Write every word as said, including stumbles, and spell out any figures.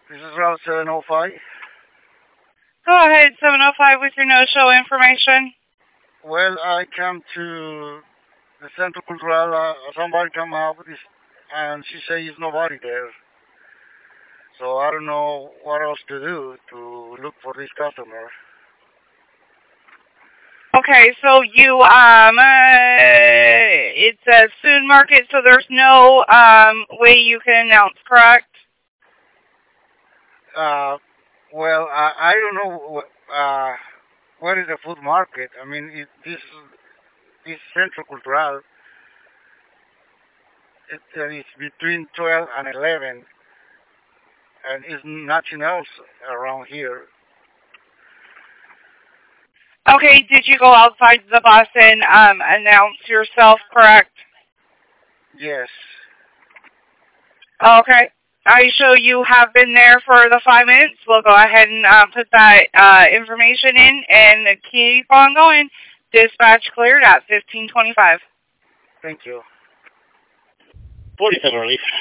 This is Route seven oh five. Go ahead, seven oh five with your no-show information. Well, I come to the Centro Cultural. Uh, somebody come up with this, and she say there's nobody there. So I don't know what else to do to look for this customer. Okay, so you, um, uh, it's a food market, so there's no, um, way you can announce, correct? Uh, well, I, I don't know uh, what is the food market. I mean, it, this this Centro Cultural, it, uh, it's between twelve and eleven, and it's nothing else around here. Okay, did you go outside the bus and, um, announce yourself, correct? Yes. Okay. Are you sure you have been there for the five minutes? We'll go ahead and uh, put that uh, information in and keep on going. Dispatch cleared at fifteen twenty-five. Thank you. forty-seven Relief.